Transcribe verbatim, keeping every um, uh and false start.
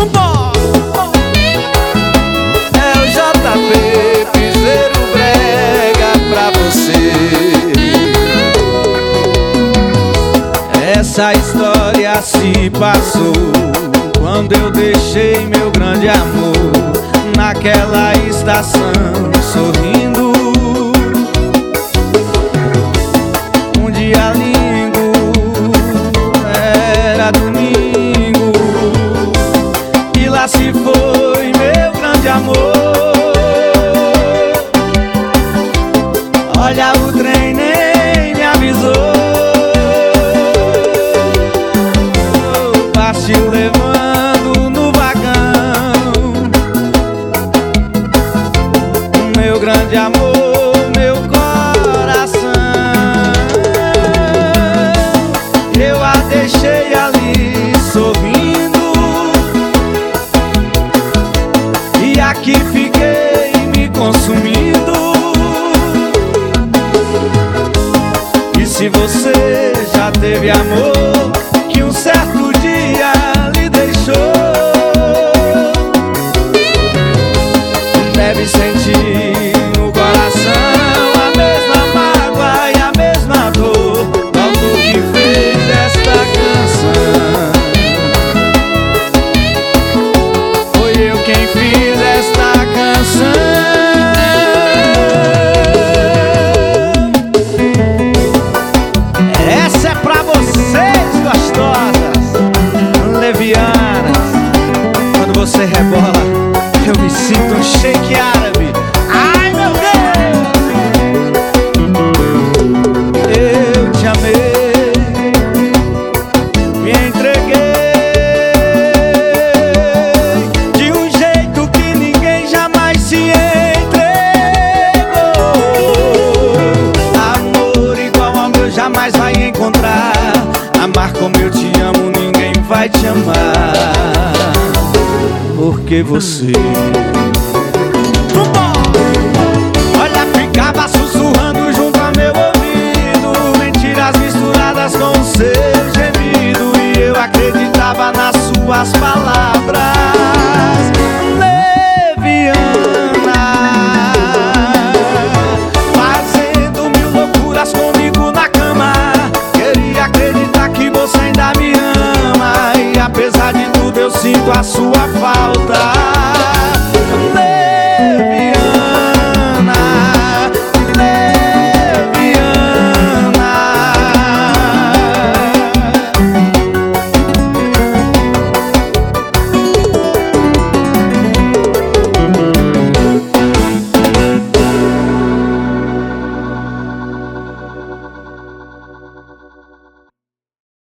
É o J P, piseiro brega pra você. Essa história se passou quando eu deixei meu grande amor naquela estação sorrindo. Um dia lindo, era domingo, e lá se foi meu grande amor. Olha, o trem nem me avisou, partiu levando no vagão meu grande amor, meu coração. Eu a deixei ali sorrindo, e aqui fiquei me consumindo. E se você já teve amor que um certo dia lhe deixou, deve sentir no coração a mesma mágoa e a mesma dor. Quando que fez esta canção, foi eu quem fiz esta canção. Essa é pra vocês, gostosas, levianas. Quando você rebola, eu me sinto um shake árabe. Ai, meu Deus! Eu te amei, me entreguei de um jeito que ninguém jamais se entregou. Amor igual ao meu jamais vai encontrar. Amar como eu te amo ninguém vai te amar, porque você, olha, ficava sussurrando junto ao meu ouvido mentiras misturadas com o seu gemido, e eu acreditava nas suas palavras.